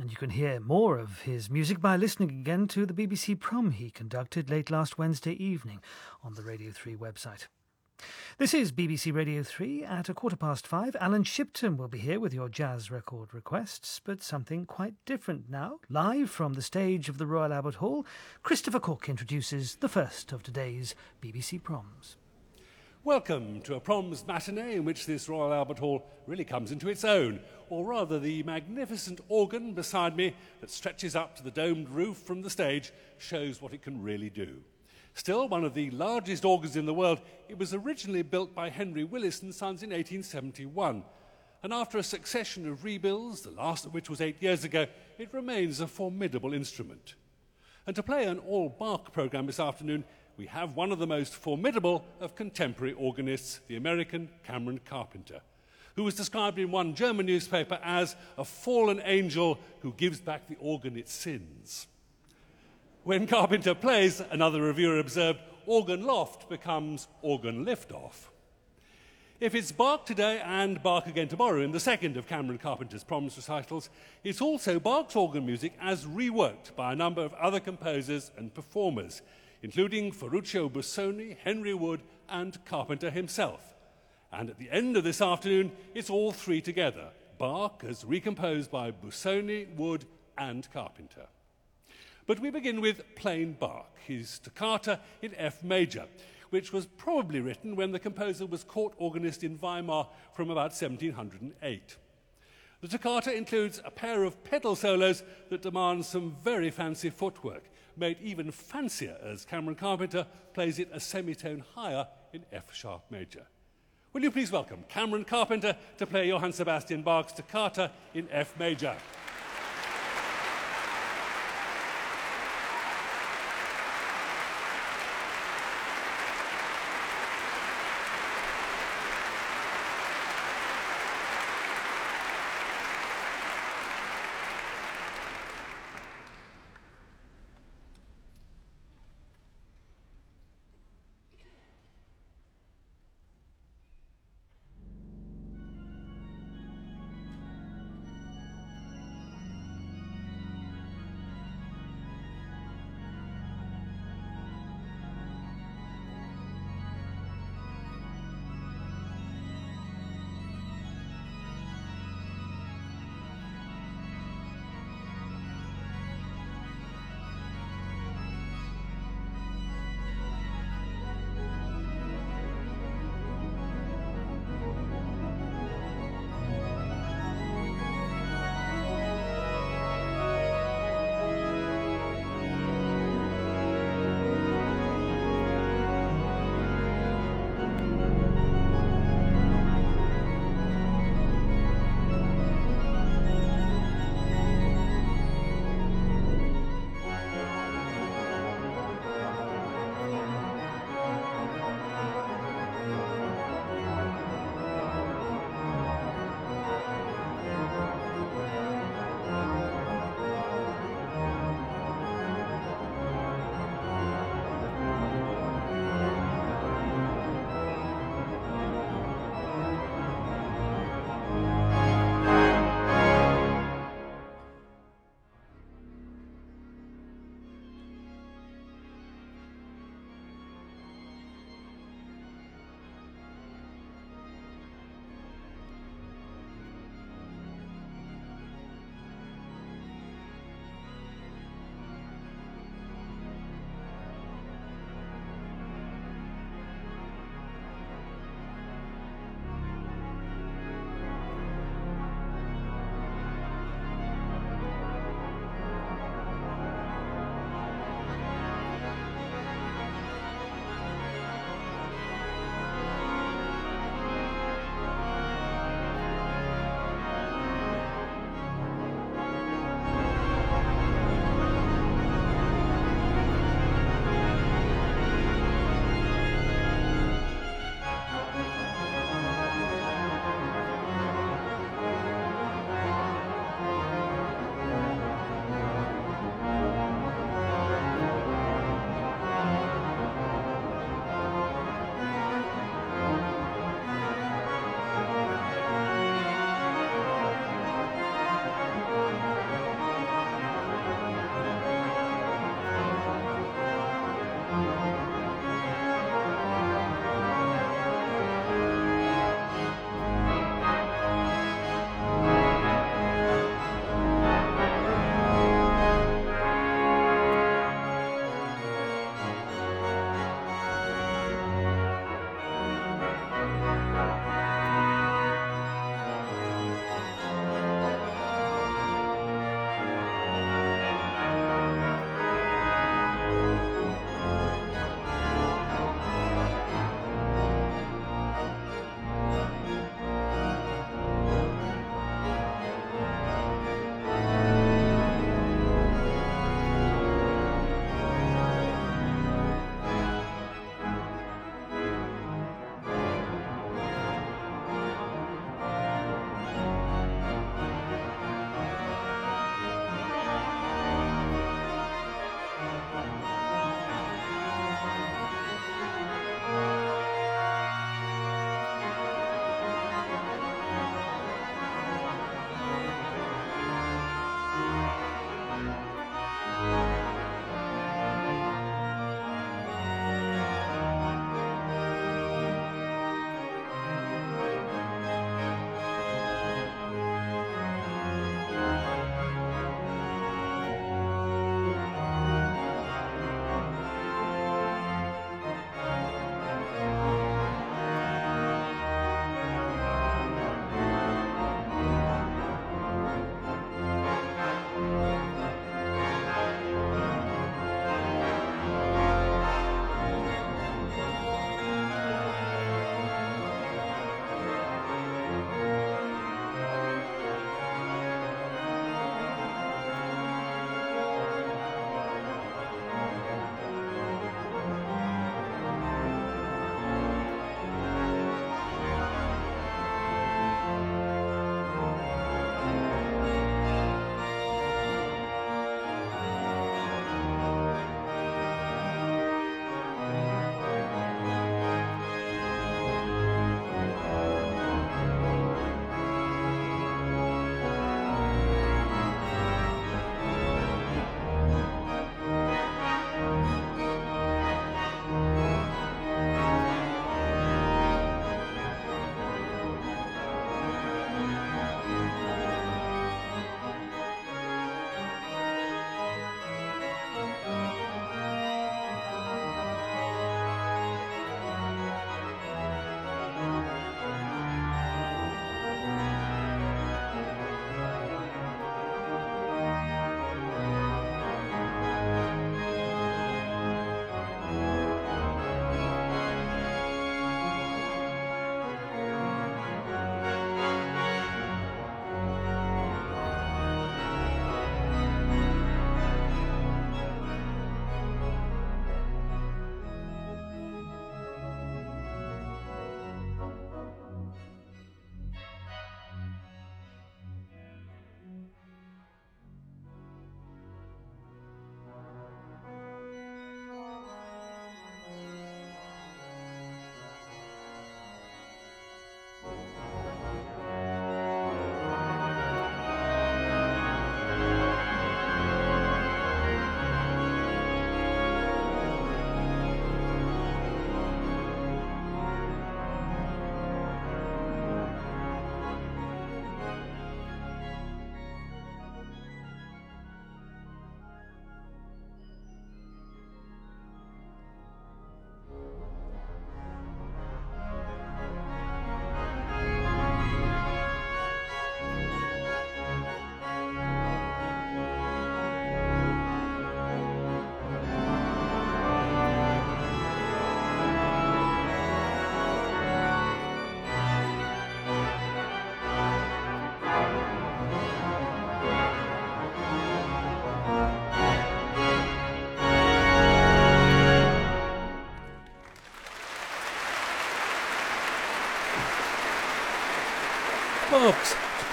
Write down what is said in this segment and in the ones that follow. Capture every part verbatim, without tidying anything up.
And you can hear more of his music by listening again to the B B C prom he conducted late last Wednesday evening on the Radio three website. This is B B C Radio three at a quarter past five. Alan Shipton will be here with your jazz record requests, but something quite different now. Live from the stage of the Royal Albert Hall, Christopher Cook introduces the first of today's B B C proms. Welcome to a proms matinee in which this Royal Albert Hall really comes into its own, or rather the magnificent organ beside me that stretches up to the domed roof from the stage shows what it can really do. Still one of the largest organs in the world, it was originally built by Henry Willis and Sons in eighteen seventy-one. And after a succession of rebuilds, the last of which was eight years ago, it remains a formidable instrument. And to play an all-Bach programme this afternoon, we have one of the most formidable of contemporary organists, the American Cameron Carpenter, who was described in one German newspaper as a fallen angel who gives back the organ its sins. When Carpenter plays, another reviewer observed, organ loft becomes organ liftoff. If it's Bach today and Bach again tomorrow in the second of Cameron Carpenter's proms recitals, it's also Bach's organ music as reworked by a number of other composers and performers, including Ferruccio Busoni, Henry Wood, and Carpenter himself. And at the end of this afternoon, it's all three together, Bach as recomposed by Busoni, Wood, and Carpenter. But we begin with plain Bach, his toccata in F major, which was probably written when the composer was court organist in Weimar from about seventeen oh eight. The toccata includes a pair of pedal solos that demand some very fancy footwork, made even fancier as Cameron Carpenter plays it a semitone higher in F-sharp major. Will you please welcome Cameron Carpenter to play Johann Sebastian Bach's toccata in F major.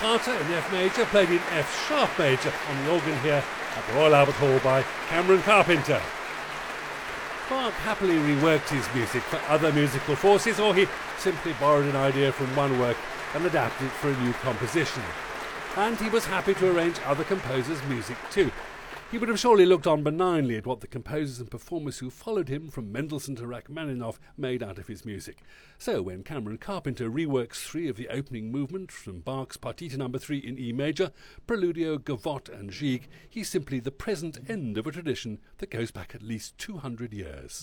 Sonata in F major, played in F sharp major on the organ here at the Royal Albert Hall by Cameron Carpenter. Bach happily reworked his music for other musical forces, or he simply borrowed an idea from one work and adapted it for a new composition. And he was happy to arrange other composers' music too. He would have surely looked on benignly at what the composers and performers who followed him, from Mendelssohn to Rachmaninoff, made out of his music. So when Cameron Carpenter reworks three of the opening movements from Bach's Partita number three in E major, Preludio, Gavotte and Gigue, he's simply the present end of a tradition that goes back at least two hundred years.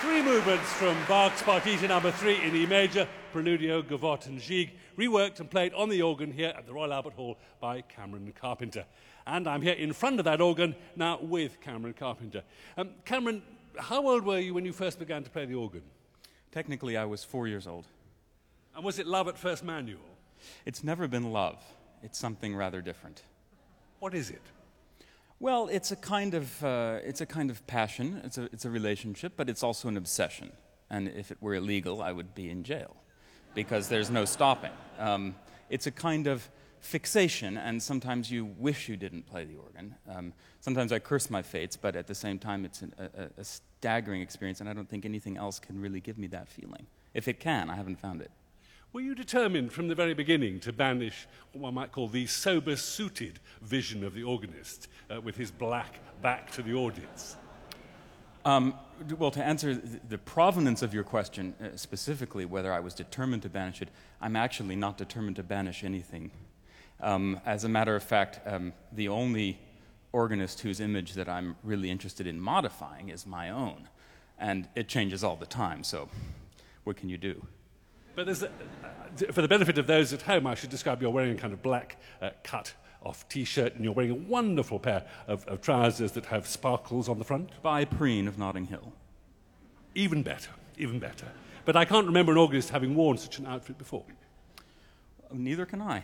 Three movements from Bach's Partita number three in E major, Preludio, Gavotte and Gigue, reworked and played on the organ here at the Royal Albert Hall by Cameron Carpenter. And I'm here in front of that organ now with Cameron Carpenter. Um, Cameron, how old were you when you first began to play the organ? Technically, I was four years old. And was it love at first manual? It's never been love. It's something rather different. What is it? Well, it's a kind of uh, it's a kind of passion. It's a it's a relationship, but it's also an obsession. And if it were illegal, I would be in jail, because there's no stopping. Um, it's a kind of fixation, and sometimes you wish you didn't play the organ. Um, sometimes I curse my fates, but at the same time, it's an, a, a staggering experience, and I don't think anything else can really give me that feeling. If it can, I haven't found it. Were you determined from the very beginning to banish what one might call the sober-suited vision of the organist uh, with his black back to the audience? Um, well, to answer th the provenance of your question, uh, specifically whether I was determined to banish it, I'm actually not determined to banish anything. Um, as a matter of fact, um, the only organist whose image that I'm really interested in modifying is my own. And it changes all the time, so what can you do? But there's a, uh, for the benefit of those at home, I should describe you're wearing a kind of black uh, cut-off T-shirt, and you're wearing a wonderful pair of, of trousers that have sparkles on the front. By Preen of Notting Hill. Even better, even better. But I can't remember an organist having worn such an outfit before. Neither can I.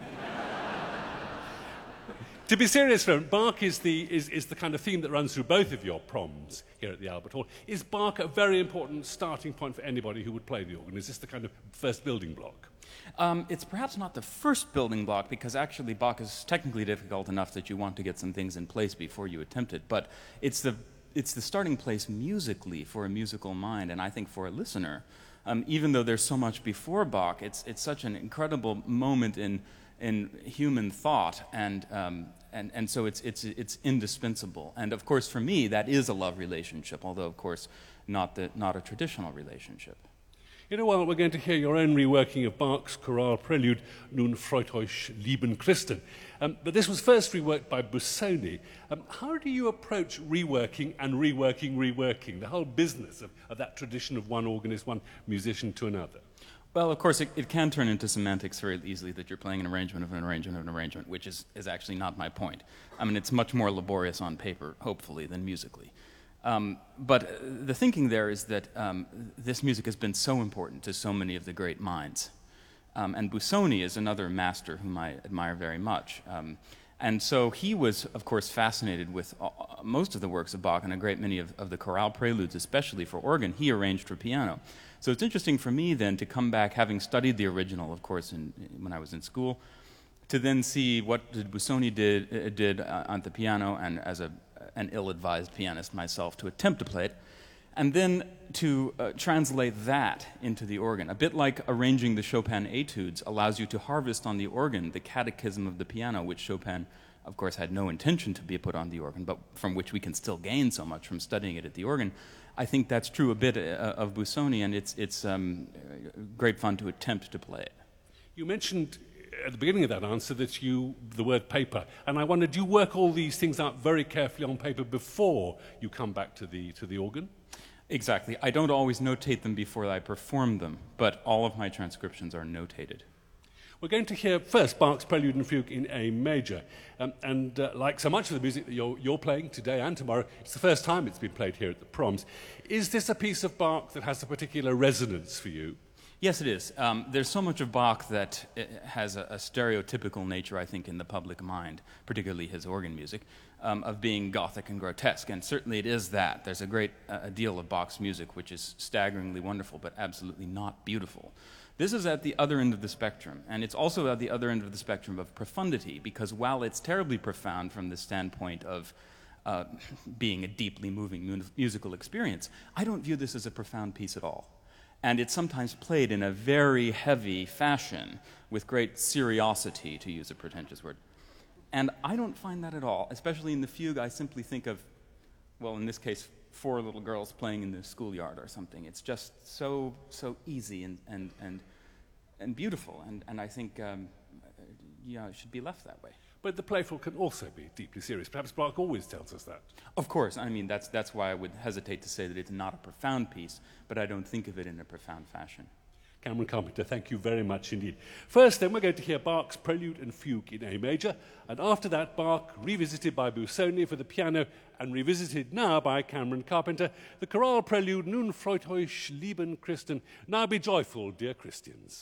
To be serious, friend, Bach is the, is, is the kind of theme that runs through both of your proms here at the Albert Hall. Is Bach a very important starting point for anybody who would play the organ? Is this the kind of first building block? Um, it's perhaps not the first building block, because actually Bach is technically difficult enough that you want to get some things in place before you attempt it, but it's the, it's the starting place musically for a musical mind, and I think for a listener. Um, even though there's so much before Bach, it's, it's such an incredible moment in in human thought, and um, and and so it's it's it's indispensable. And of course, for me, that is a love relationship, although of course not the not a traditional relationship. In a while, we're going to hear your own reworking of Bach's chorale prelude, Nun freut euch, lieben Christen. Um, but this was first reworked by Busoni. Um, how do you approach reworking and reworking, reworking, the whole business of, of that tradition of one organist, one musician to another? Well, of course, it, it can turn into semantics very easily, that you're playing an arrangement of an arrangement of an arrangement, which is, is actually not my point. I mean, it's much more laborious on paper, hopefully, than musically. Um, but uh, the thinking there is that um, this music has been so important to so many of the great minds. Um, and Busoni is another master whom I admire very much. Um, and so he was, of course, fascinated with uh, most of the works of Bach, and a great many of, of the chorale preludes, especially for organ, he arranged for piano. So it's interesting for me then to come back, having studied the original, of course, in, when I was in school, to then see what did Busoni did, uh, did uh, on the piano, and as a, an ill-advised pianist myself, to attempt to play it, and then to uh, translate that into the organ. A bit like arranging the Chopin etudes allows you to harvest on the organ the catechism of the piano, which Chopin, of course, had no intention to be put on the organ, but from which we can still gain so much from studying it at the organ. I think that's true a bit uh, of Busoni, and it's, it's um, great fun to attempt to play it. You mentioned at the beginning of that answer that you, the word paper, and I wondered, do you work all these things out very carefully on paper before you come back to the, to the organ? Exactly. I don't always notate them before I perform them, but all of my transcriptions are notated. We're going to hear first Bach's Prelude and Fugue in A major. Um, and uh, like so much of the music that you're, you're playing today and tomorrow, it's the first time it's been played here at the Proms. Is this a piece of Bach that has a particular resonance for you? Yes, it is. Um, there's so much of Bach that has a, a stereotypical nature, I think, in the public mind, particularly his organ music, um, of being Gothic and grotesque. And certainly it is that. There's a great uh, deal of Bach's music which is staggeringly wonderful, but absolutely not beautiful. This is at the other end of the spectrum, and it's also at the other end of the spectrum of profundity, because while it's terribly profound from the standpoint of uh, being a deeply moving mu musical experience, I don't view this as a profound piece at all. And it's sometimes played in a very heavy fashion, with great seriosity, to use a pretentious word. And I don't find that at all, especially in the fugue. I simply think of, well, in this case, four little girls playing in the schoolyard or something. It's just so so easy and and and, and beautiful, and, and I think um, yeah, it should be left that way. But the playful can also be deeply serious. Perhaps Bach always tells us that. Of course. I mean, that's, that's why I would hesitate to say that it's not a profound piece, but I don't think of it in a profound fashion. Cameron Carpenter, thank you very much indeed. First, then, we're going to hear Bach's Prelude and Fugue in A major, and after that, Bach, revisited by Busoni for the piano and revisited now by Cameron Carpenter, the chorale prelude Nun freut euch, lieben Christen, now be joyful, dear Christians.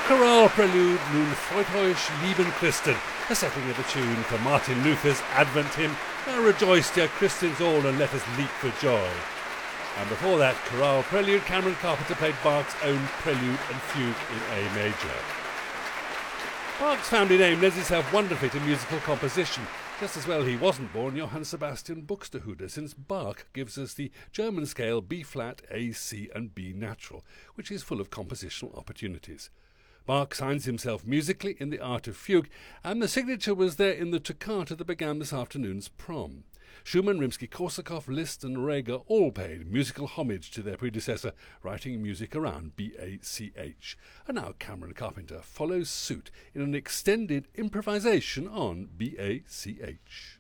chorale prelude Nun freut euch, lieben Christen, a setting of the tune for Martin Luther's Advent hymn, Now rejoice, dear Christians all, and let us leap for joy. And before that chorale prelude, Cameron Carpenter played Bach's own prelude and fugue in A major. Bach's family name lends itself wonderfully to musical composition. Just as well he wasn't born Johann Sebastian Buxtehude, since Bach gives us the German scale B-flat, A, C and B natural, which is full of compositional opportunities. Bach signs himself musically in the art of fugue, and the signature was there in the toccata that began this afternoon's prom. Schumann, Rimsky-Korsakov, Liszt and Reger all paid musical homage to their predecessor, writing music around B A C H. And now Cameron Carpenter follows suit in an extended improvisation on B A C H.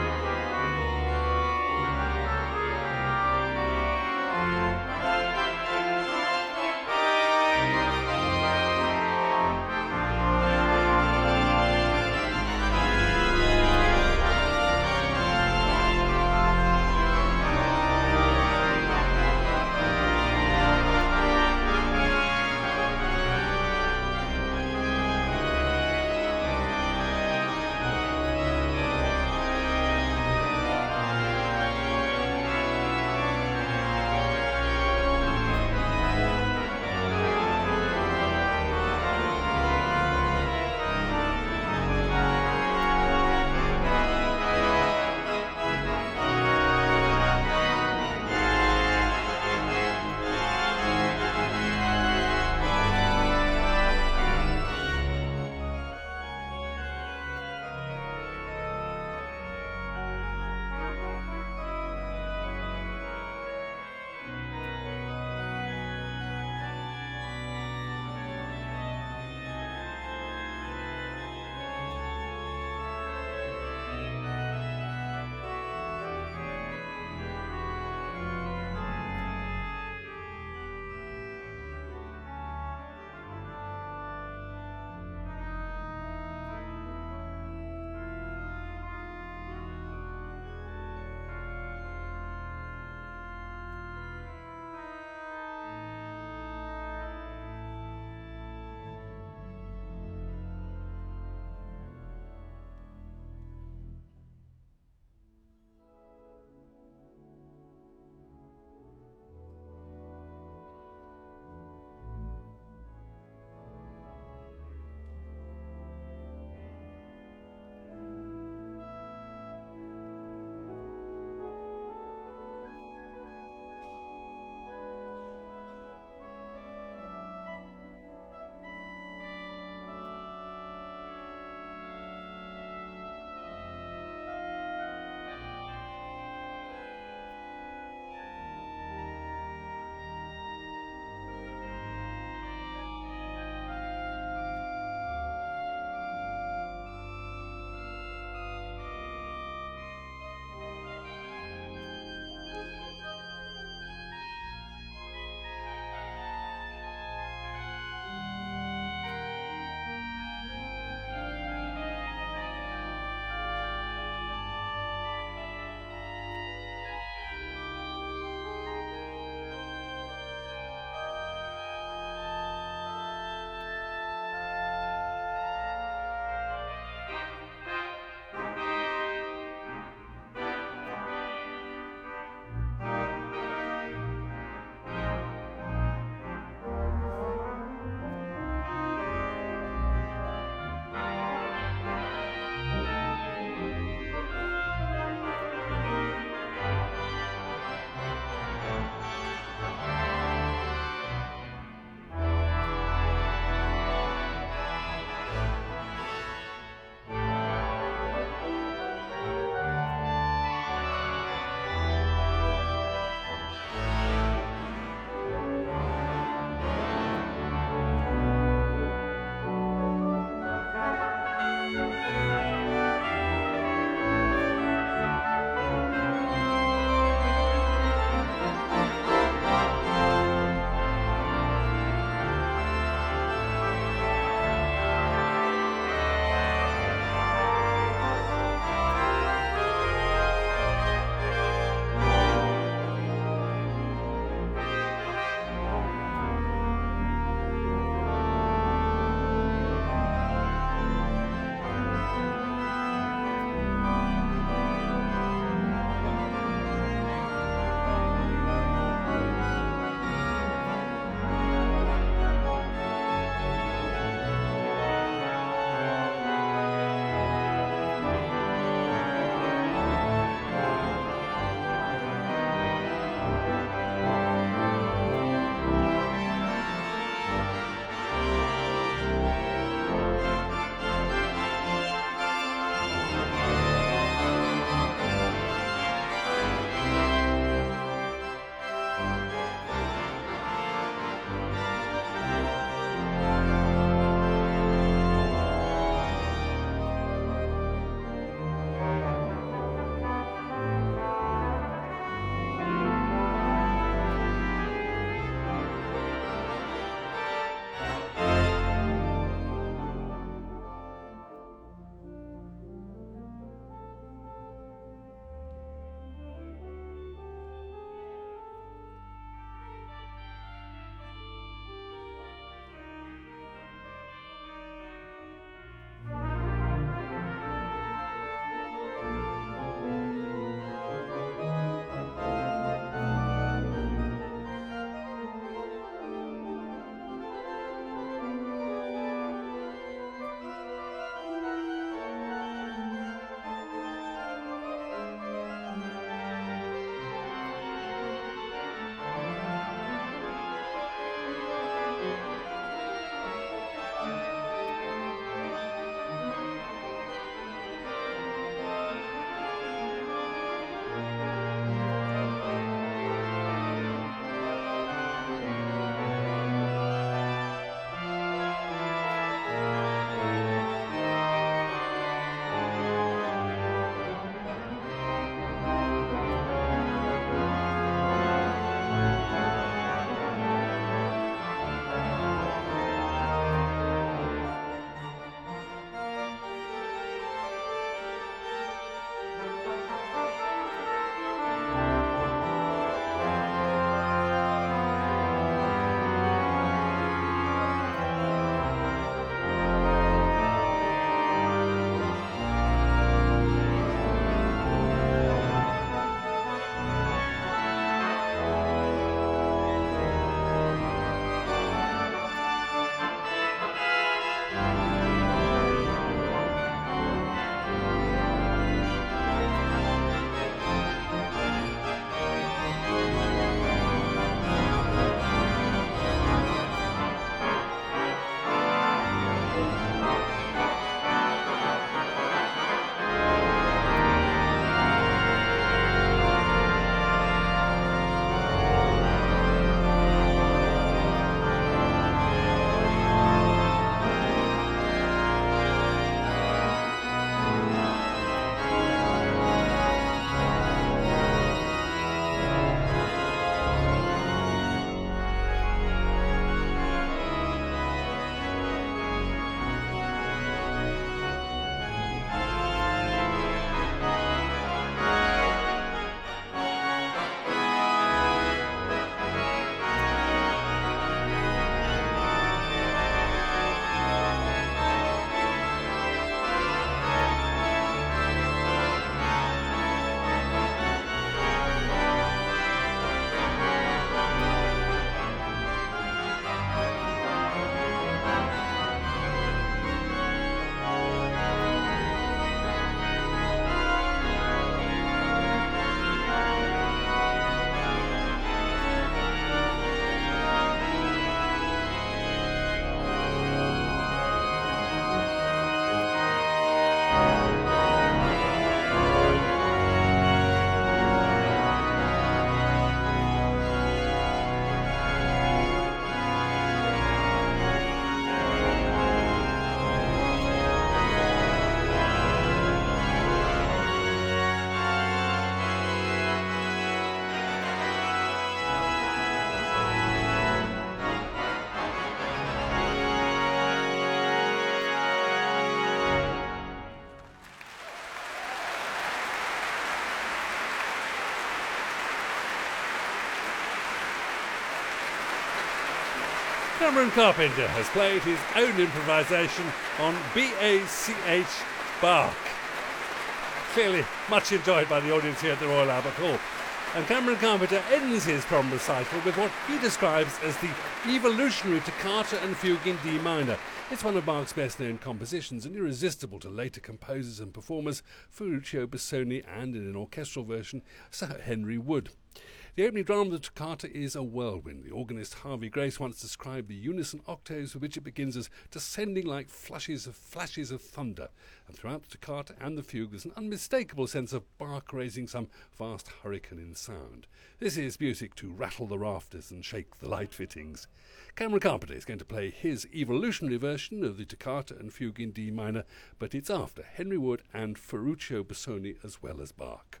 Cameron Carpenter has played his own improvisation on B A C H Bach. Clearly much enjoyed by the audience here at the Royal Albert Hall. And Cameron Carpenter ends his prom recital with what he describes as the evolutionary toccata and fugue in D minor. It's one of Bach's best-known compositions and irresistible to later composers and performers, Ferruccio Busoni and, in an orchestral version, Sir Henry Wood. The opening drama of the toccata is a whirlwind. The organist Harvey Grace once described the unison octaves with which it begins as descending like flashes of flashes of thunder. And throughout the toccata and the fugue there's an unmistakable sense of Bach raising some vast hurricane in sound. This is music to rattle the rafters and shake the light fittings. Cameron Carpenter is going to play his evolutionary version of the toccata and fugue in D minor, but it's after Henry Wood and Ferruccio Busoni as well as Bach.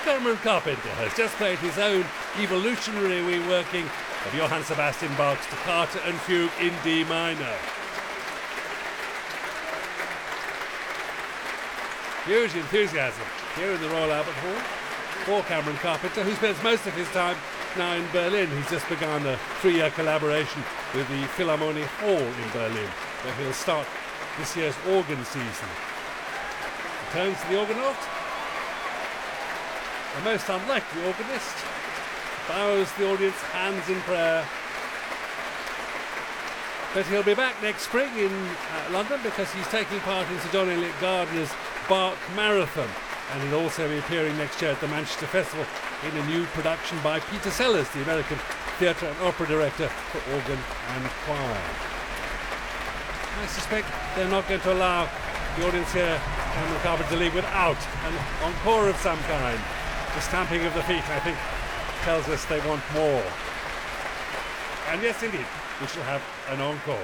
Cameron Carpenter has just played his own evolutionary reworking of Johann Sebastian Bach's Toccata and Fugue in D minor. Huge enthusiasm here in the Royal Albert Hall for Cameron Carpenter, who spends most of his time now in Berlin. He's just begun a three-year collaboration with the Philharmonie Hall in Berlin, where he'll start this year's organ season. He turns to the organolt, a most unlikely organist, bows the audience, hands in prayer. But he'll be back next spring in uh, London because he's taking part in Sir John Eliot Gardner's Bach Marathon, and he'll also be appearing next year at the Manchester Festival in a new production by Peter Sellers, the American theatre and opera director for organ and choir. I suspect they're not going to allow the audience here, Cameron Carpenter, to leave without an encore of some kind. The stamping of the feet, I think, tells us they want more. And yes, indeed, we shall have an encore.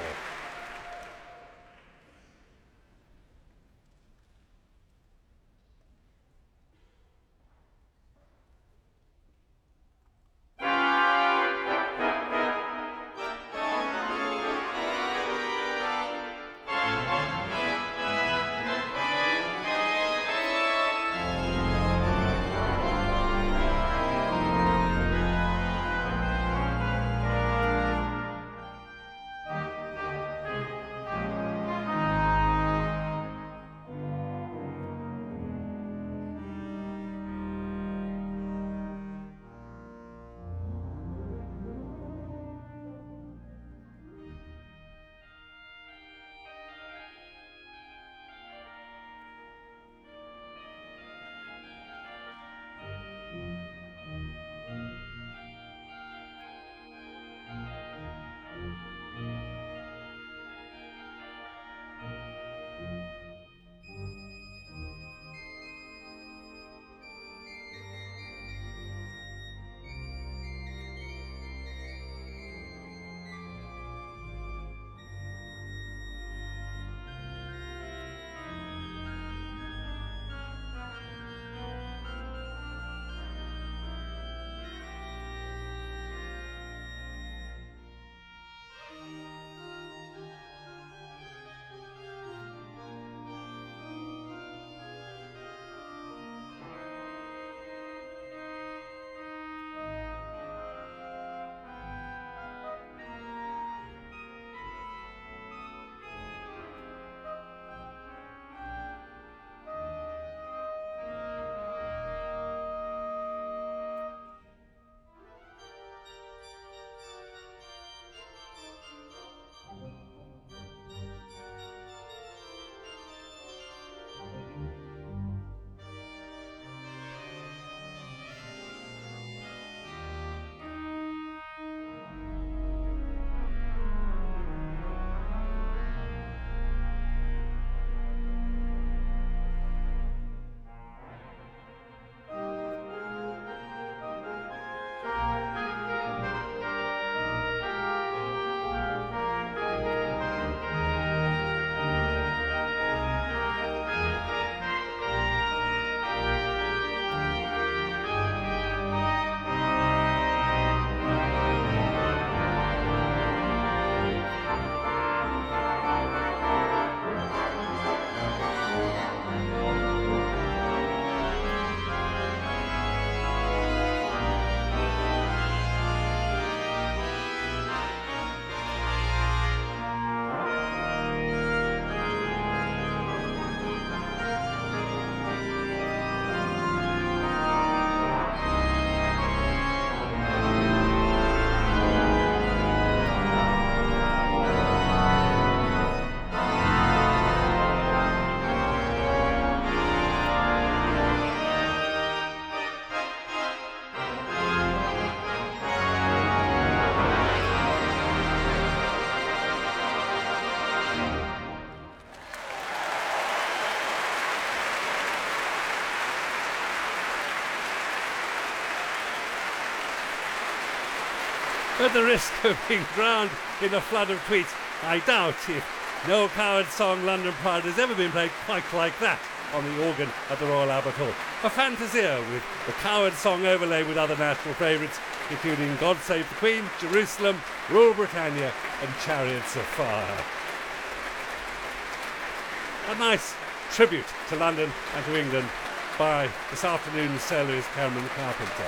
At the risk of being drowned in a flood of tweets, I doubt if No Coward Song London Pride has ever been played quite like that on the organ at the Royal Albert Hall. A Fantasia with the Coward song overlaid with other national favourites, including God Save the Queen, Jerusalem, Rule Britannia and Chariots of Fire. A nice tribute to London and to England by this afternoon's soloist Cameron Carpenter.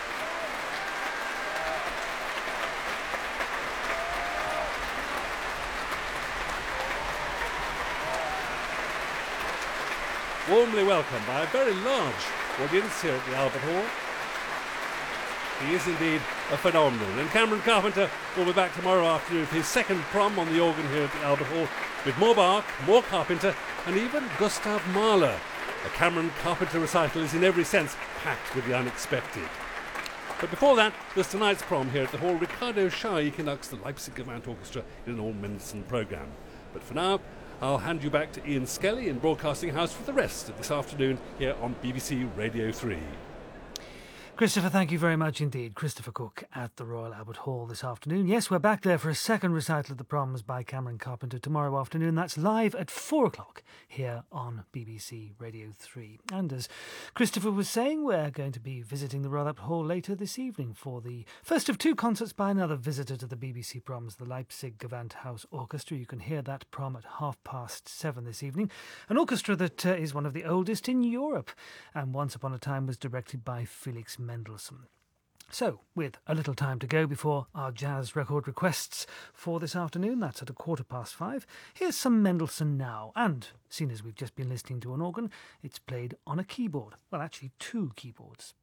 Warmly welcomed by a very large audience here at the Albert Hall. He is indeed a phenomenon. And Cameron Carpenter will be back tomorrow afternoon for his second prom on the organ here at the Albert Hall with more Bach, more Carpenter and even Gustav Mahler. A Cameron Carpenter recital is in every sense packed with the unexpected. But before that, there's tonight's prom here at the Hall. Ricardo Schai conducts the Leipzig Gewand Orchestra in an all-Mendelssohn programme. But for now, I'll hand you back to Ian Skelly in Broadcasting House for the rest of this afternoon here on B B C Radio three. Christopher, thank you very much indeed. Christopher Cook at the Royal Albert Hall this afternoon. Yes, we're back there for a second recital of the Proms by Cameron Carpenter tomorrow afternoon. That's live at four o'clock here on B B C Radio three. And as Christopher was saying, we're going to be visiting the Royal Albert Hall later this evening for the first of two concerts by another visitor to the B B C Proms, the Leipzig Gewandhaus Orchestra. You can hear that prom at half past seven this evening. An orchestra that uh, is one of the oldest in Europe and once upon a time was directed by Felix Mendelssohn. So, with a little time to go before our jazz record requests for this afternoon, that's at a quarter past five, here's some Mendelssohn now. And, seeing as we've just been listening to an organ, it's played on a keyboard. Well, actually, two keyboards.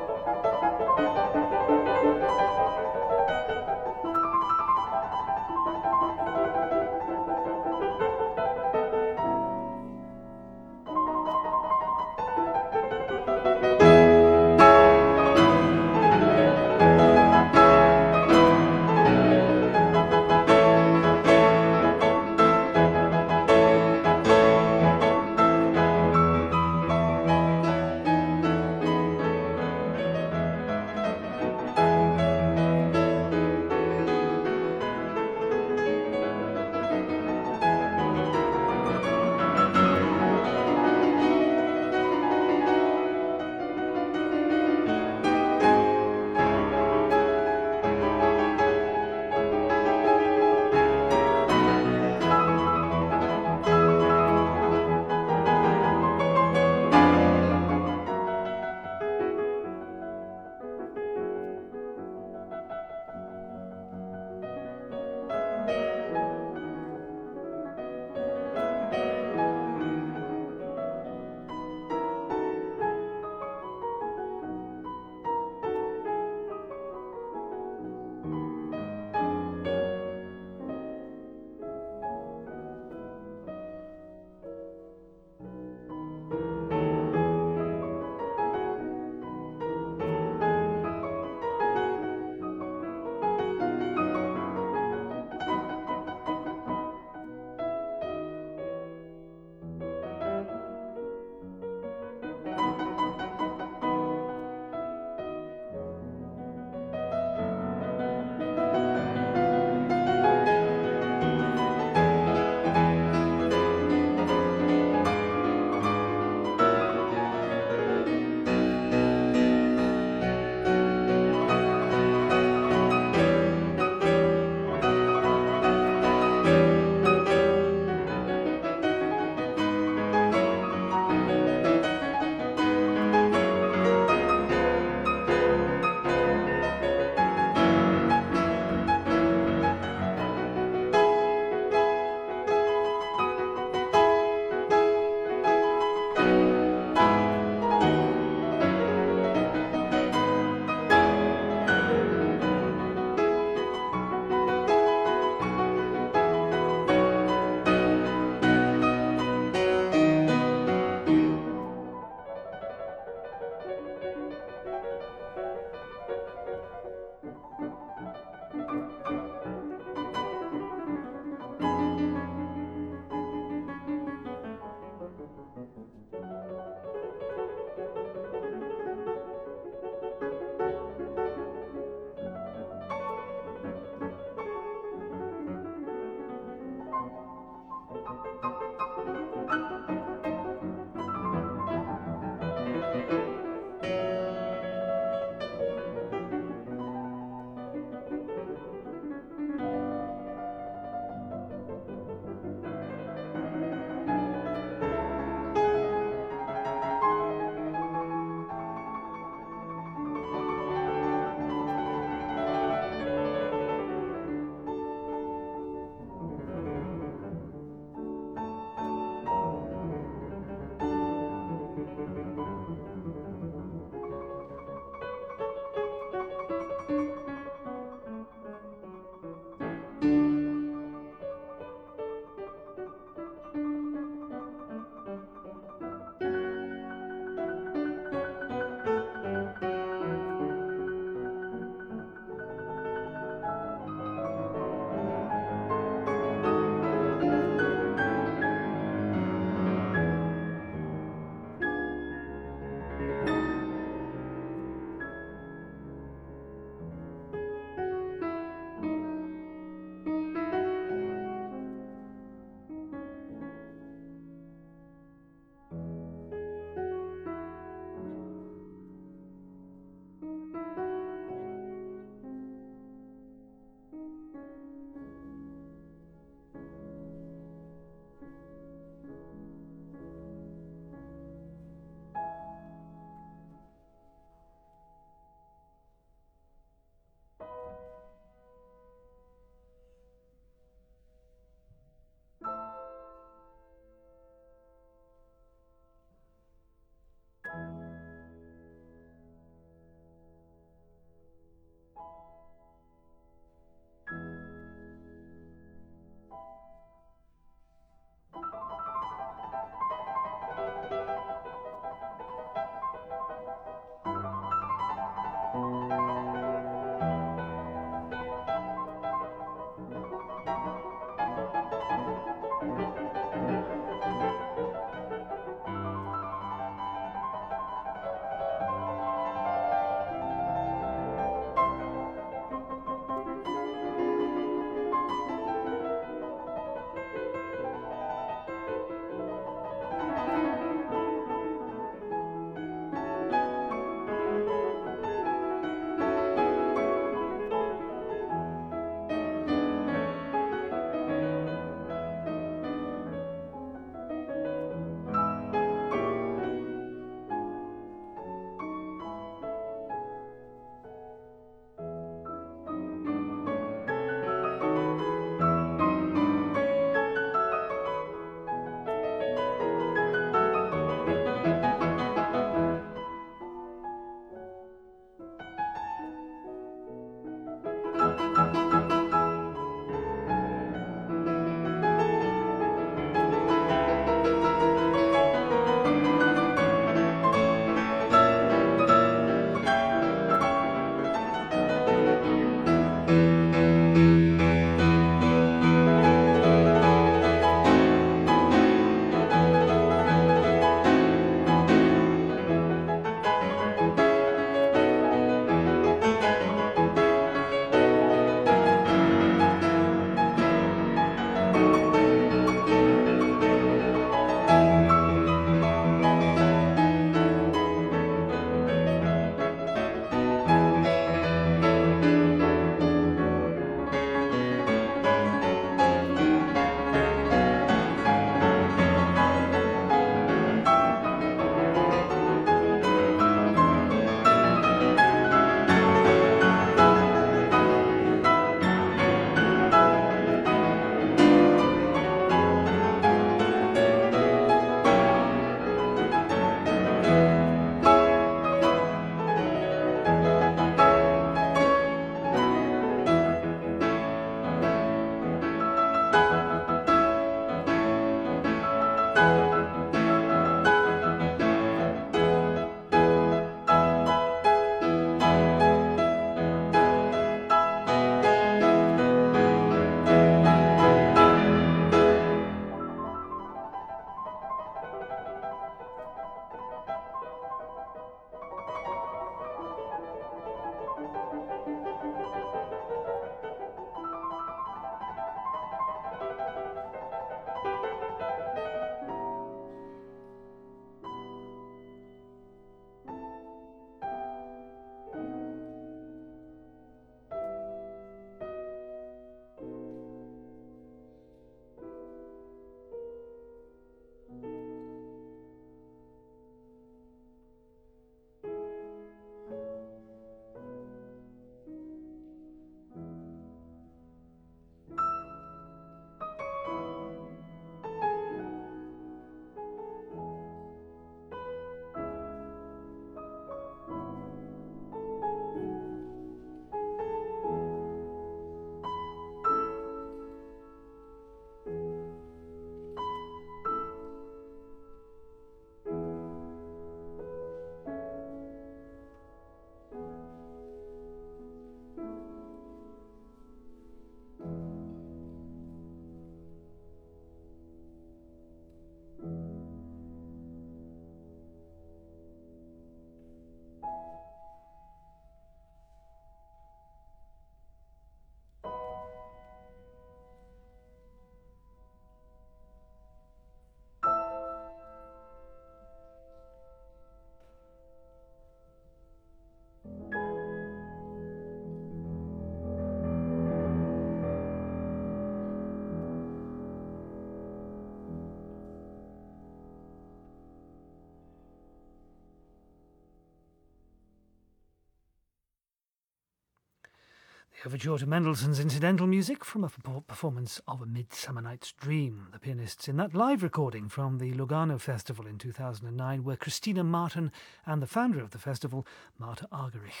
The overture to Mendelssohn's incidental music from a performance of A Midsummer Night's Dream. The pianists in that live recording from the Lugano Festival in two thousand nine were Christina Martin and the founder of the festival, Marta Argerich.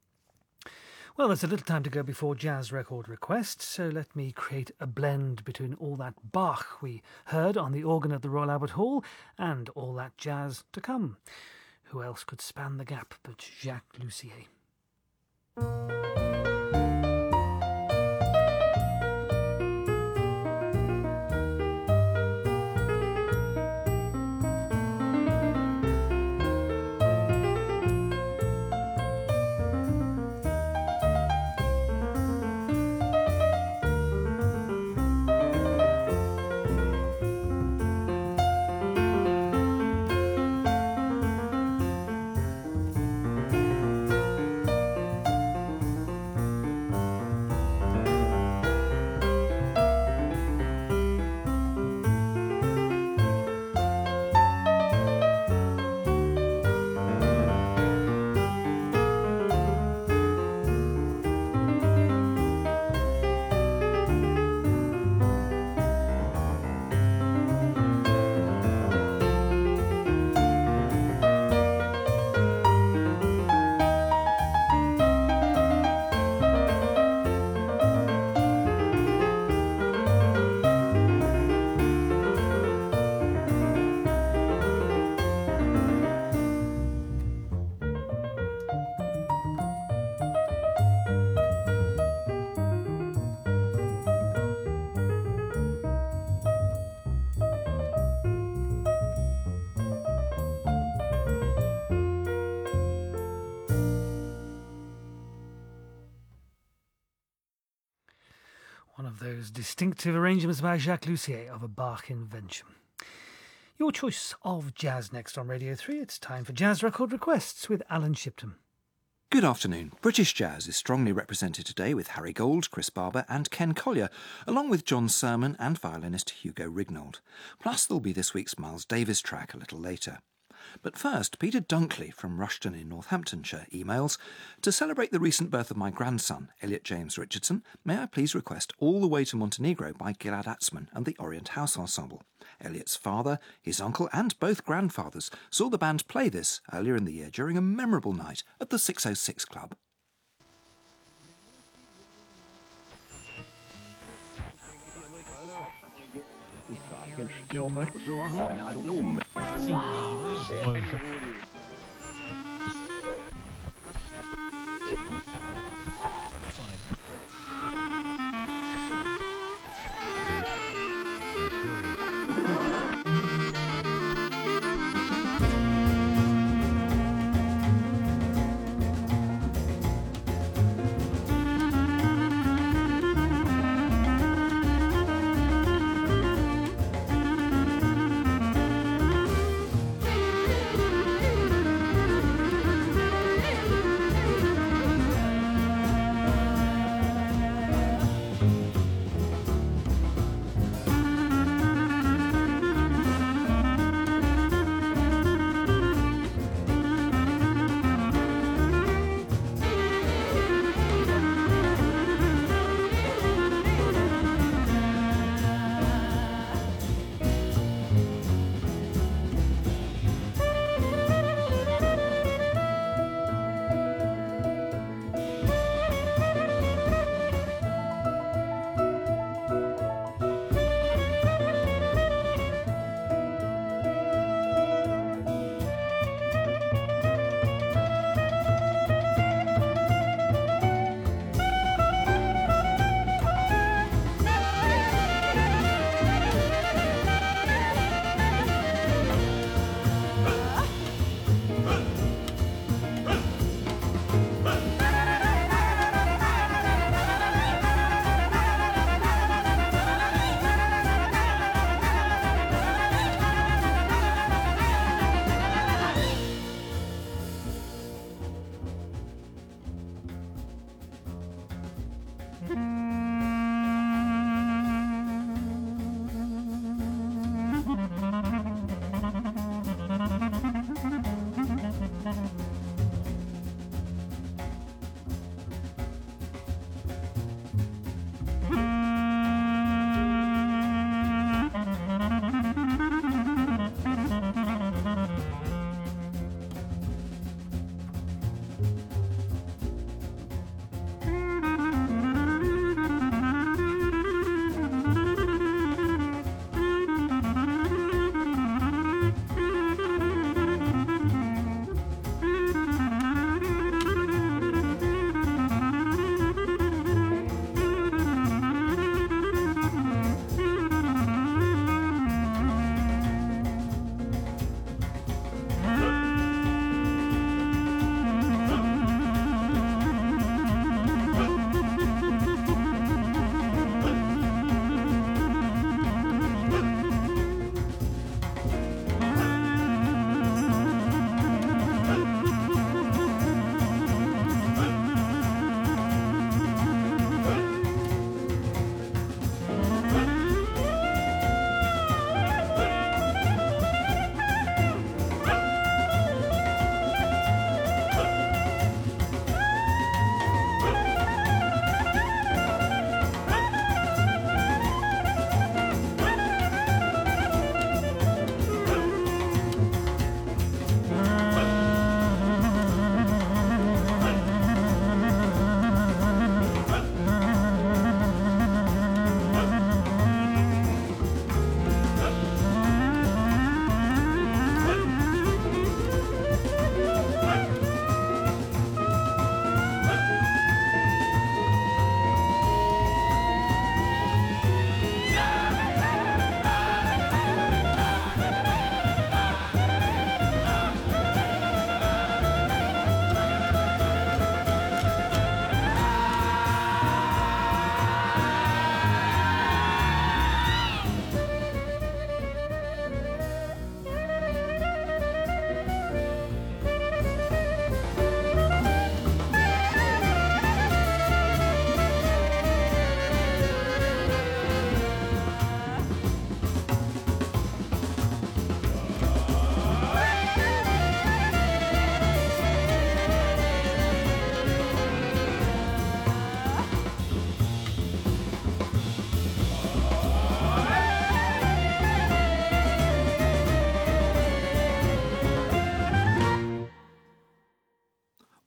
Well, there's a little time to go before jazz record requests, so let me create a blend between all that Bach we heard on the organ at the Royal Albert Hall and all that jazz to come. Who else could span the gap but Jacques Lussier? One of those distinctive arrangements by Jacques Lussier of a Bach invention. Your choice of jazz next on Radio three. It's time for Jazz Record Requests with Alan Shipton. Good afternoon. British jazz is strongly represented today with Harry Gold, Chris Barber and Ken Collier, along with John Sermon and violinist Hugo Rignold. Plus there'll be this week's Miles Davis track a little later. But first, Peter Dunkley from Rushton in Northamptonshire emails, to celebrate the recent birth of my grandson, Elliot James Richardson, may I please request All the Way to Montenegro by Gilad Atzmon and the Orient House Ensemble. Elliot's father, his uncle and both grandfathers saw the band play this earlier in the year during a memorable night at the six oh six Club. Get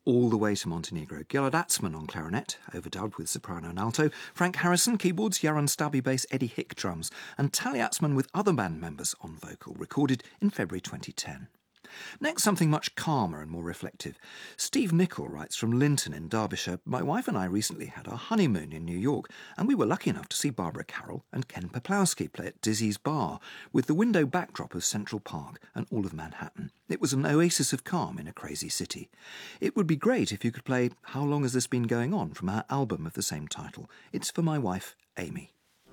all the way to Montenegro. Gellert Atzman on clarinet, overdubbed with soprano and alto, Frank Harrison keyboards, Yaron Stabby bass, Eddie Hick drums, and Tally Atzman with other band members on vocal, recorded in February twenty ten. Next, something much calmer and more reflective. Steve Nichol writes from Linton in Derbyshire, "My wife and I recently had our honeymoon in New York, and we were lucky enough to see Barbara Carroll and Ken Peplowski play at Dizzy's Bar, with the window backdrop of Central Park and all of Manhattan. It was an oasis of calm in a crazy city. It would be great if you could play How Long Has This Been Going On from our album of the same title. It's for my wife, Amy."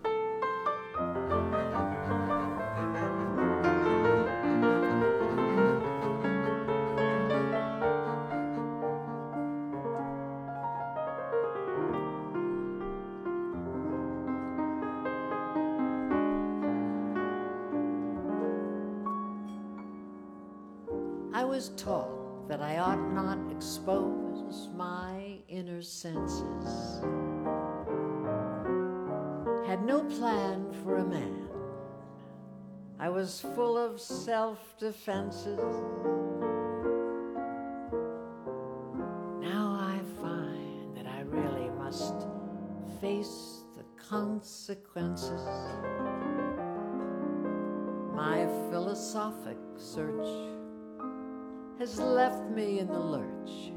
I was taught that I ought not expose my inner senses. Had no plan for a man. I was full of self-defenses. Now I find that I really must face the consequences. My philosophic search has left me in the lurch.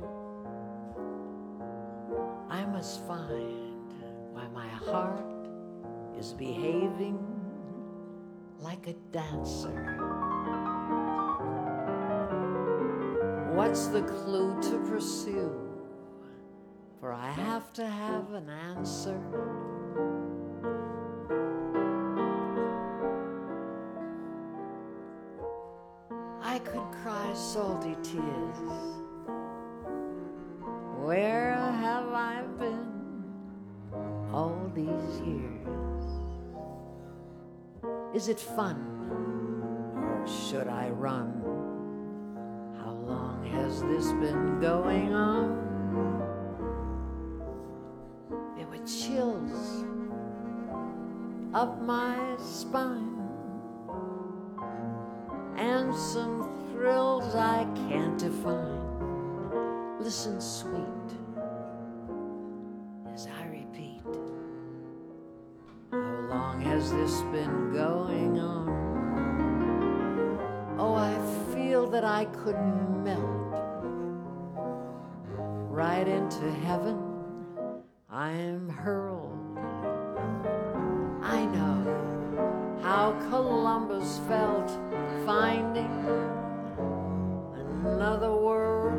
I must find why my heart is behaving like a dancer. What's the clue to pursue? For I have to have an answer. I could cry salty tears. Where have I been all these years? Is it fun, or should I run? How long has this been going on? There were chills up my spine, and some thrills I can't define. Listen, sweet, as I repeat, how long has this been going on? Oh, I feel that I could melt right into heaven. I am hurled. I know how Columbus felt finding another world.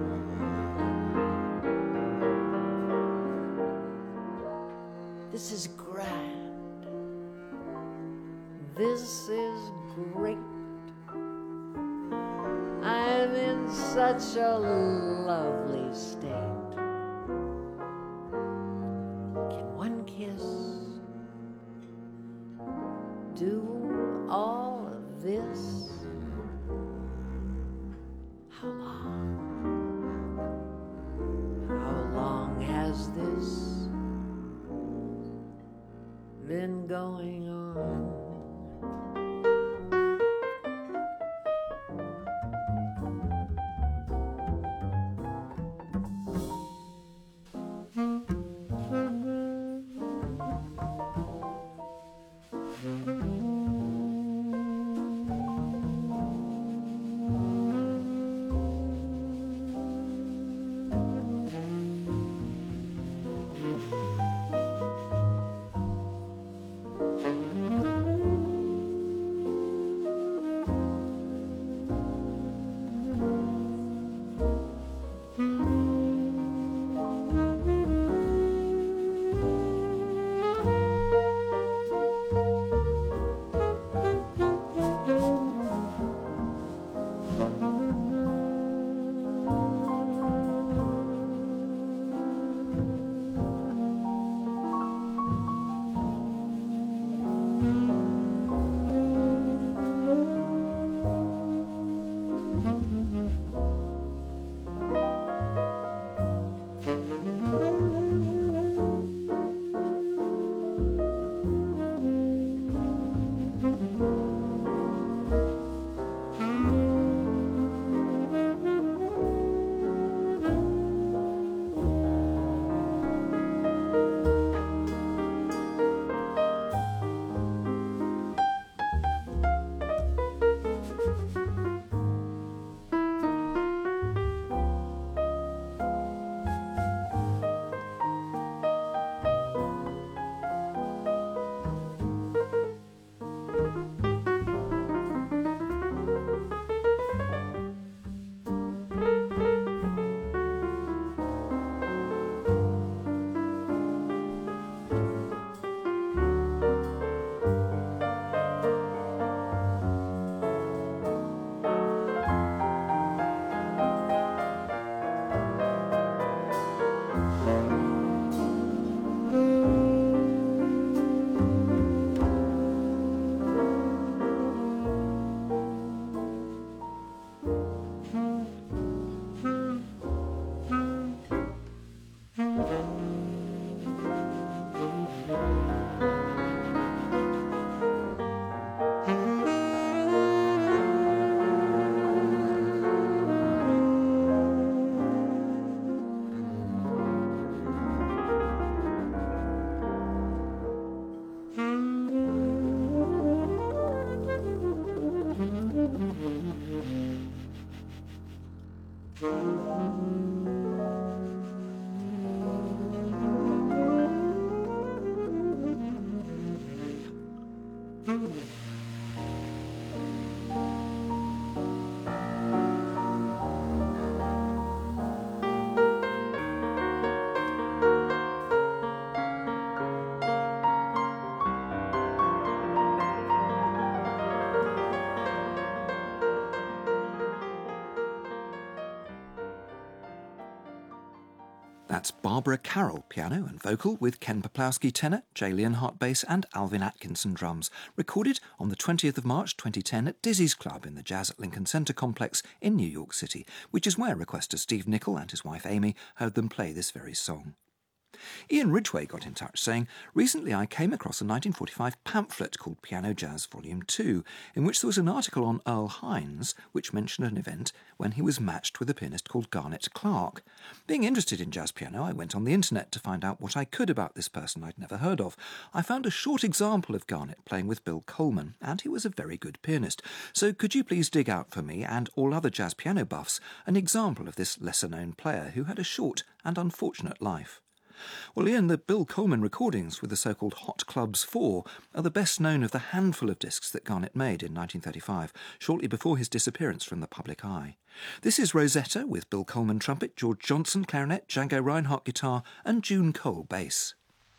This is grand. This is great. I'm in such a lovely state. Can one kiss do all of this? How long, how long has this been going on? That's Barbara Carroll, piano and vocal, with Ken Poplowski tenor, Jay Leonhardt bass and Alvin Atkinson drums, recorded on the twentieth of March twenty ten at Dizzy's Club in the Jazz at Lincoln Center complex in New York City, which is where requester Steve Nicol and his wife Amy heard them play this very song. Ian Ridgway got in touch saying, "Recently I came across a nineteen forty-five pamphlet called Piano Jazz Volume two, in which there was an article on Earl Hines, which mentioned an event when he was matched with a pianist called Garnet Clark. Being interested in jazz piano, I went on the internet to find out what I could about this person I'd never heard of. I found a short example of Garnet playing with Bill Coleman, and he was a very good pianist. So could you please dig out for me, and all other jazz piano buffs, an example of this lesser-known player who had a short and unfortunate life?" Well, Ian, the Bill Coleman recordings with the so-called Hot Clubs four are the best known of the handful of discs that Garnet made in nineteen thirty-five, shortly before his disappearance from the public eye. This is Rosetta with Bill Coleman trumpet, George Johnson clarinet, Django Reinhardt guitar and June Cole bass.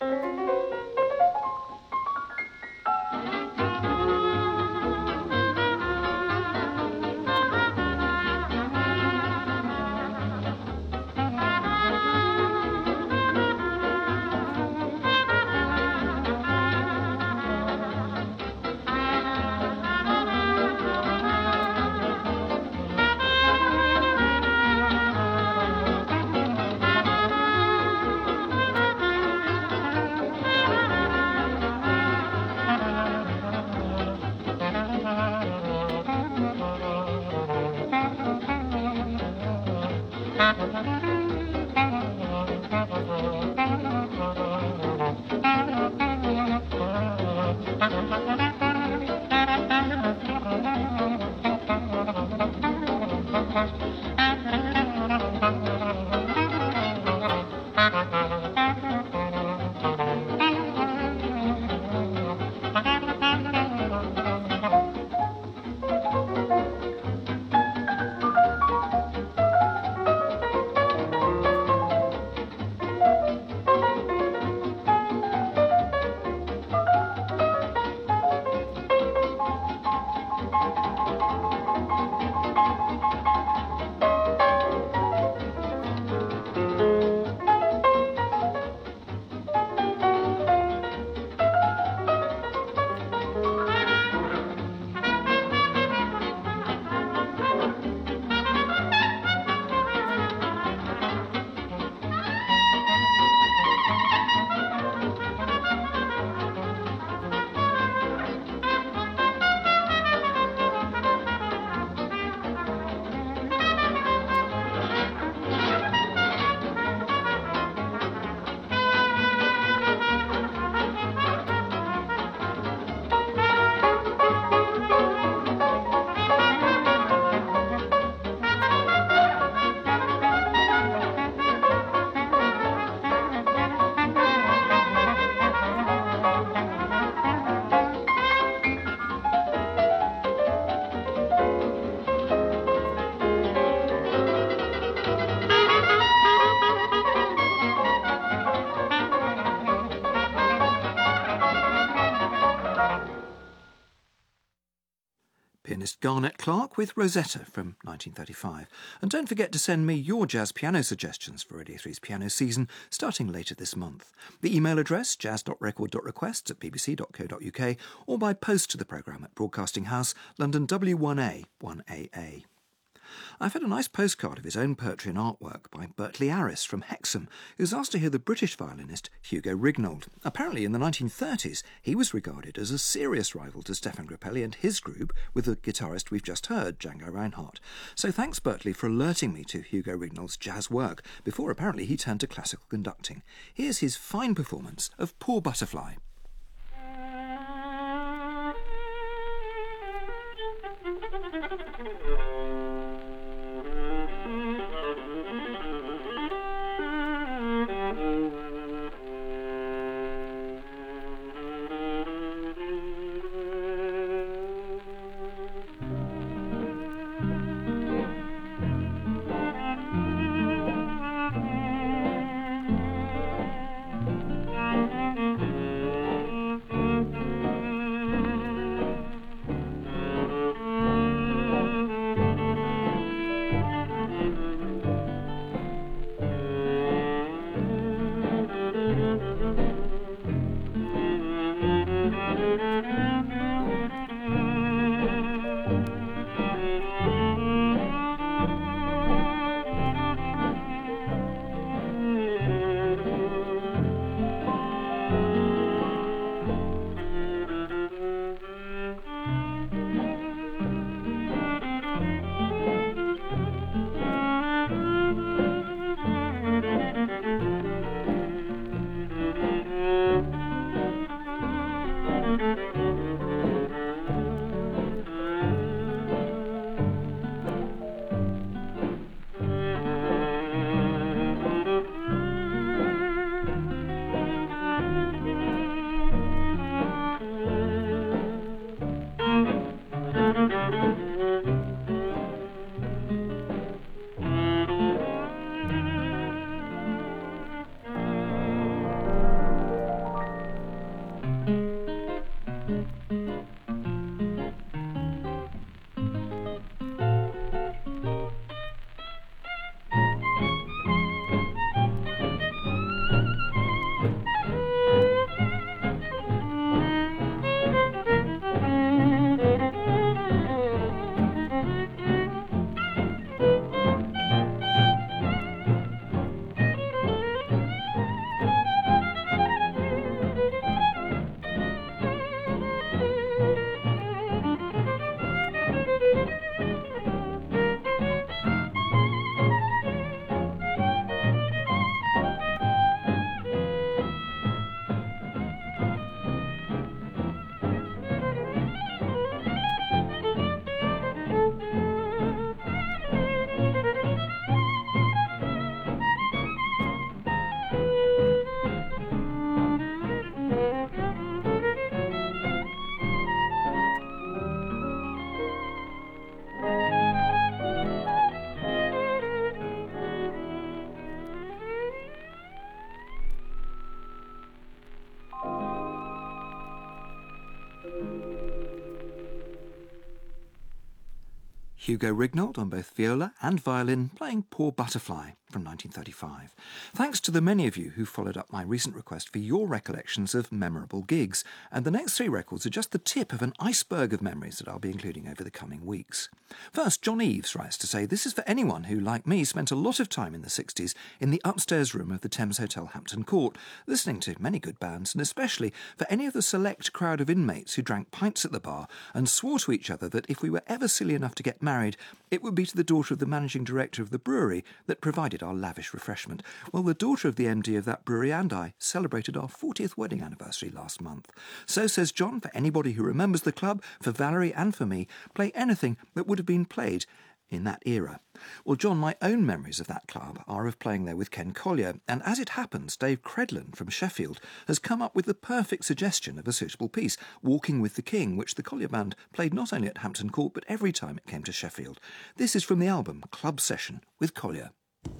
Pianist Garnet Clark with Rosetta from nineteen thirty-five. And don't forget to send me your jazz piano suggestions for Radio three's piano season, starting later this month. The email address, jazz dot record dot requests at b b c dot co dot u k, or by post to the programme at Broadcasting House, London W one A one A A. I've had a nice postcard of his own poetry and artwork by Bertley Arris from Hexham, who's asked to hear the British violinist Hugo Rignold. Apparently in the nineteen thirties, he was regarded as a serious rival to Stefan Grappelli and his group with the guitarist we've just heard, Django Reinhardt. So thanks, Bertley, for alerting me to Hugo Rignold's jazz work, before apparently he turned to classical conducting. Here's his fine performance of Poor Butterfly. Thank you. Hugo Rignold on both viola and violin, playing Poor Butterfly from nineteen thirty-five. Thanks to the many of you who followed up my recent request for your recollections of memorable gigs, and the next three records are just the tip of an iceberg of memories that I'll be including over the coming weeks. First, John Eves writes to say this is for anyone who, like me, spent a lot of time in the sixties in the upstairs room of the Thames Hotel Hampton Court, listening to many good bands, and especially for any of the select crowd of inmates who drank pints at the bar and swore to each other that if we were ever silly enough to get married, it would be to the daughter of the managing director of the brewery that provided our lavish refreshment. Well, the daughter of the M D of that brewery and I celebrated our fortieth wedding anniversary last month. So, says John, for anybody who remembers the club, for Valerie and for me, play anything that would have been played in that era. Well, John, my own memories of that club are of playing there with Ken Collier, and as it happens, Dave Credlin from Sheffield has come up with the perfect suggestion of a suitable piece, Walking with the King, which the Collier Band played not only at Hampton Court but every time it came to Sheffield. This is from the album Club Session with Collier.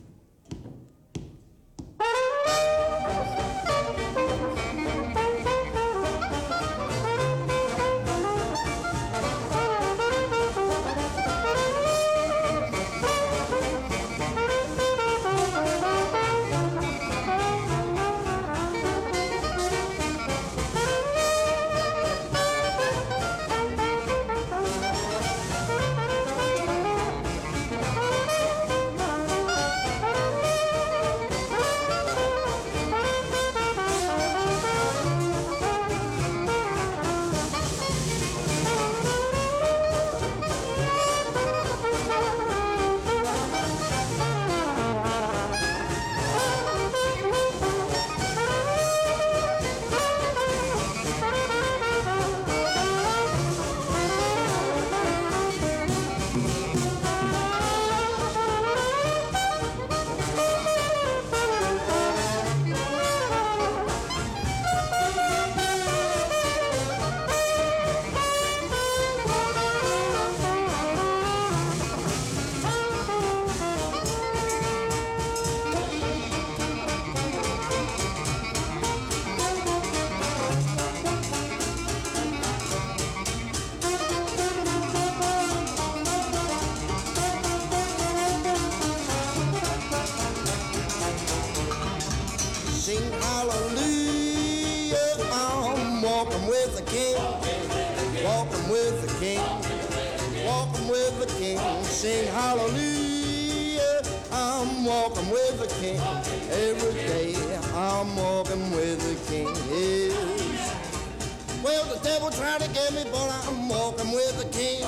Sing hallelujah, I'm walking with the King, walking with the King, walking with the King. Sing hallelujah, I'm walking with the King. Every day I'm walking with the King. Yes. Well, the devil tried to get me, but I'm walking with the King.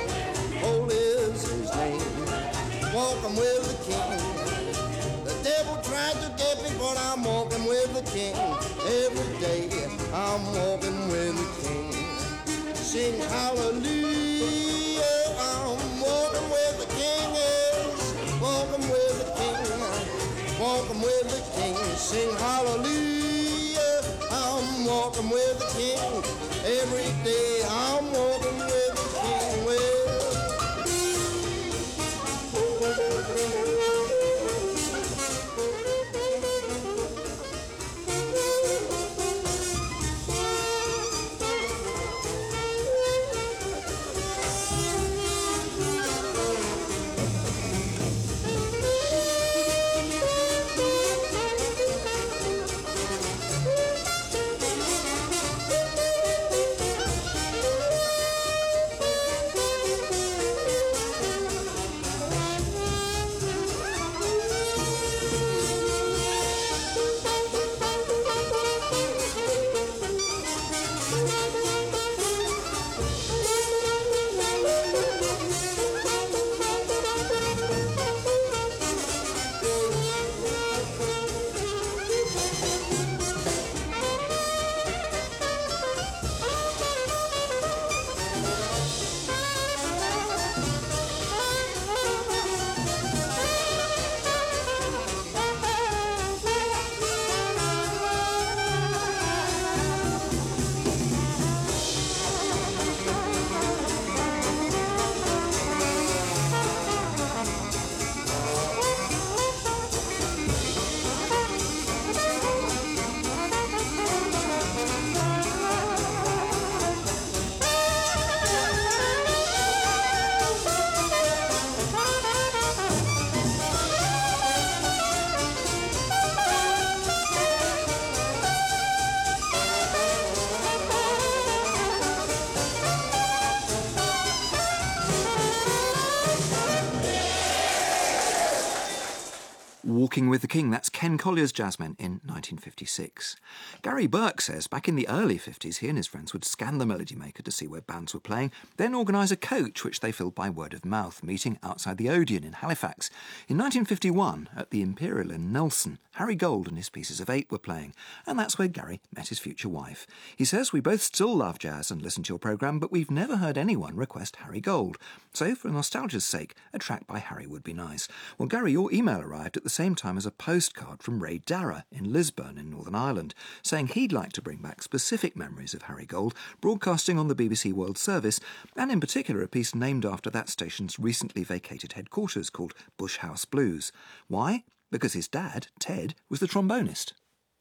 Holy is his name, walking with the King. The devil tried to get me, but I'm walking with the King. Every day I'm walking with the King. Sing hallelujah, I'm walking with the King. Yes, walking with the King, walking with the King. Sing hallelujah, I'm walking with the King. Every day I'm walking with the King. Well, Walking with the King, that's Ken Collier's Jazzmen in nineteen fifty-six. Gary Burke says back in the early fifties he and his friends would scan the Melody Maker to see where bands were playing, then organise a coach which they filled by word of mouth, meeting outside the Odeon in Halifax. In nineteen fifty-one, at the Imperial in Nelson, Harry Gold and his Pieces of Eight were playing, and that's where Gary met his future wife. He says, "We both still love jazz and listen to your programme, but we've never heard anyone request Harry Gold. So for nostalgia's sake, a track by Harry would be nice." Well, Gary, your email arrived at the same time as a postcard from Ray Darragh in Lisburn in Northern Ireland, saying he'd like to bring back specific memories of Harry Gold broadcasting on the B B C World Service, and in particular a piece named after that station's recently vacated headquarters called Bush House Blues. Why? Because his dad, Ted, was the trombonist.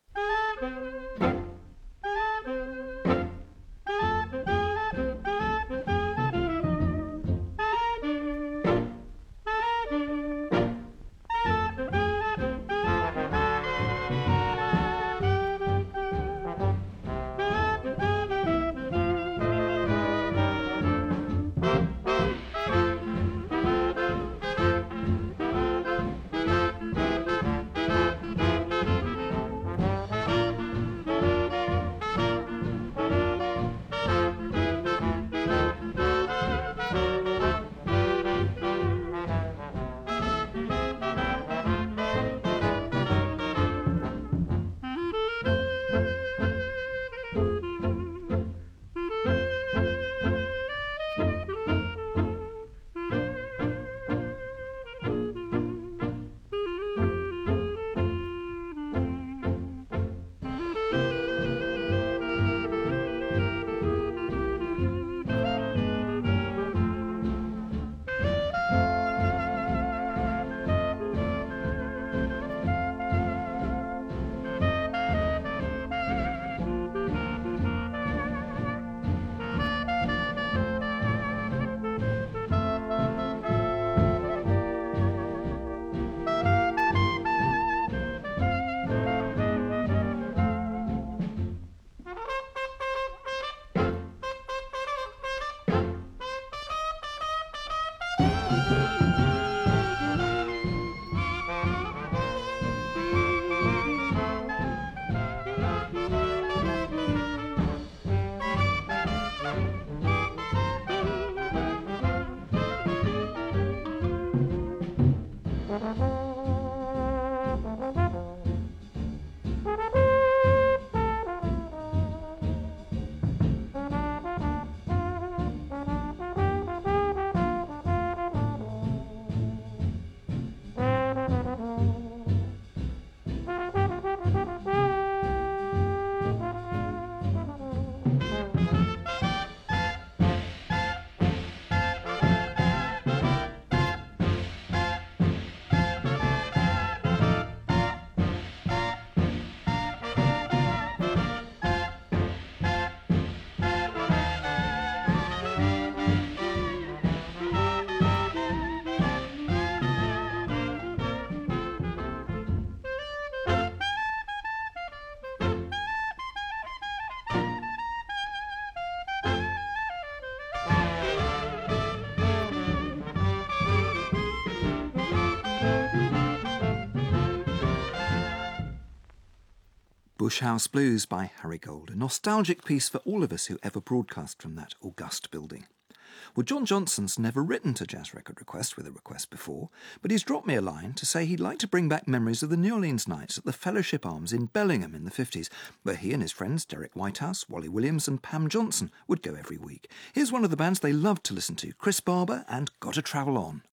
Bush House Blues by Harry Gold, a nostalgic piece for all of us who ever broadcast from that august building. Well, John Johnson's never written to Jazz Record Request with a request before, but he's dropped me a line to say he'd like to bring back memories of the New Orleans nights at the Fellowship Arms in Bellingham in the fifties, where he and his friends Derek Whitehouse, Wally Williams and Pam Johnson would go every week. Here's one of the bands they loved to listen to, Chris Barber and Gotta Travel On.